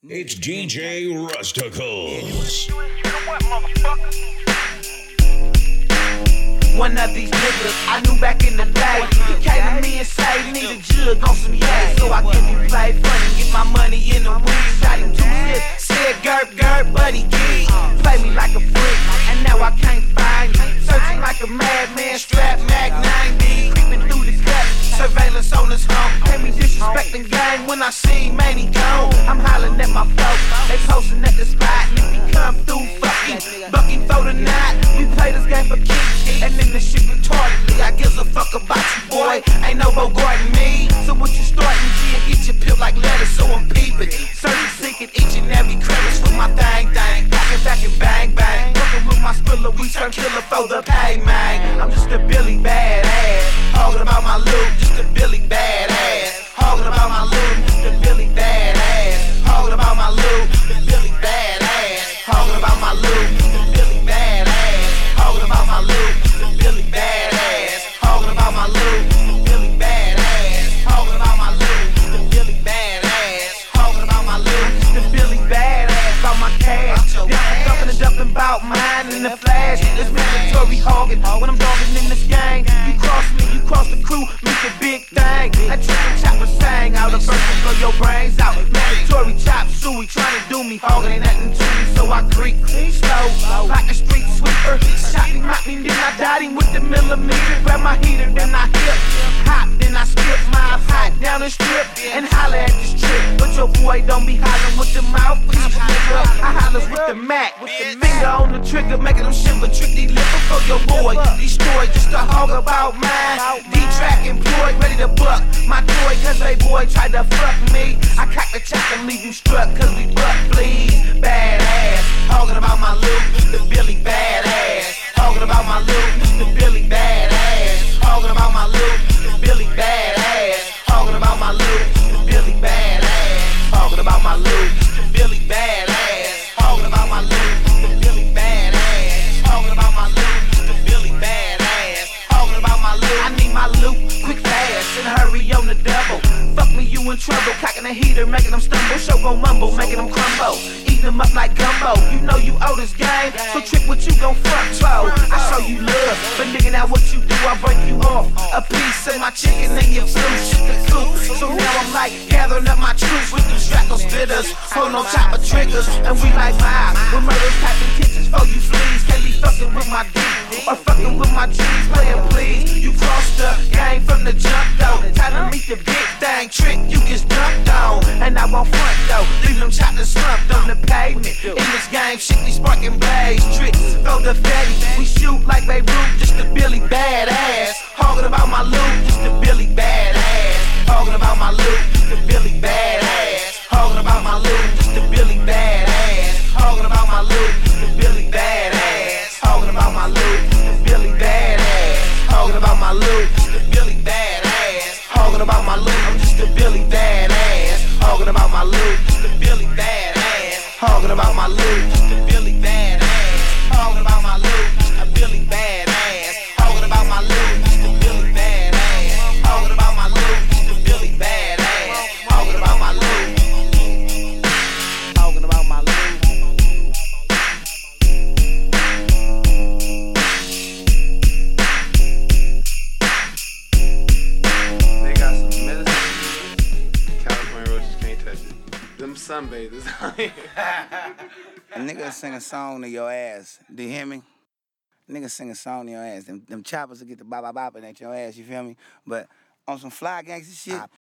It's DJ Rusticles. One of these niggas I knew back in the day. He came to me and said, need a jug on some yay. So I give him play funny, get my money in the weed. Shot him 2 hits, said gerp, gerp, buddy gig. Play me like a freak, and now I can't find you. Searching like a madman, strap Mac 90. Creeping through the cut, surveillance on his home. Had me disrespecting gang when I seen man he gone. I'm hollering at my folks, they posting at the spot. And if he come through, fucking bucking for the night. We play this game for keeps, and then the shit retardedly. I gives a fuck about you, boy. Ain't no Bogart in me. So what you starting, G, and get your pip like lettuce, so I'm peeping. Searching, seeking each and every crevice with my thang. Back and bang, bang. Working with my spiller, we turn killer for the pay, man. I'm just a Billy badass. Talking about my loot, just a Billy badass. Talking about my loot, just a Billy badass. Talking about my loot, just a Billy badass. Talking about my loot, just a Billy badass. Talking about my loot, just a Billy badass. Talking about my loot, just a Billy badass. Talking about my loot, just a Billy badass. Talking about my loot, just a Billy badass. About my cash, dumping about mine in the flash. This mandatory hogging when I'm dogging in this gang. You cross me, you cross the crew, meet the big thing. That triple chopper sang out a verse to blow your brains out. Mandatory chop suey, trying to do me hogging, ain't nothing to me, so I creep slow like a street sweeper. Shot him, mocked him, then I died him with the millimeter. Grab my heater, then I hip hop, then I skip my hot down the strip and holler at this trip. But your boy don't be hollering with the mouthpiece, nigga. I hollers with the Mac. Finger on the trigger, making them shiver. Tricky liver for your boy. Destroy just a hog about mine. D-track employed, ready to buck my toy, cause they boy tried to fuck me. I cock the chop and leave you struck, cause we butt please. Badass, talking about my loot, the Billy badass. Talking about my loot, the Billy badass. Talking about my loot, the Billy badass. Talking about my loot, the Billy badass. Talking about my loot, the Billy badass. Talking about my loot, the Billy badass. Talking about my loot, the Billy badass. Talking about my loot, I need my loot quick fast and hurry on the double. Fuck me, you in trouble. Cocking the heater, making them stumble. Show gon' mumble, making them crumble. Eating them up like gumbo. You know you owe this game, so trick what you gon' front for. I show you love, but nigga, now what you do, I break you off. A piece of my chicken and your flu, shit the coop. So now I'm like gathering up my troops with them strackle spitters. Holding on top of triggers, and we like vibe. With murders, packing kitchens for you fleas. Can't be fucking with my D, or fucking with my G's. Playin' please, you crossed the game from the jump though. Time to meet the big thing, trick you get dumped on. And I won't front though, leave them chopped and slumped on the pavement. In this game, shit we sparking blaze. Tricks, throw the fatty, we shoot like Beirut, just a Billy badass. Talking about my loot, just a Billy badass. Talking about my loot, just a Billy badass. Talking about my loot, just a Billy badass. Talking about my loot, just a Billy badass. Talking about my loot, just a Billy badass. Talking about my loot, just a Billy badass. Talking about my loot, I'm just a Billy badass. Talking about my loot, just a Billy badass. Talking about my loot, just a Billy badass. Talking about my loot, just a Billy badass. Talking about my loot, just a Billy badass. Talking about my loot, just a Billy badass. Talking about my loot. Talking about my loot. They got some medicine. California roaches can't touch it. Them sunbathers out here. A nigga sing a song to your ass. Do you hear me? Nigga sing a song to your ass. Them choppers will get the bop-bop-bopping at your ass, you feel me? But on some fly gangster shit,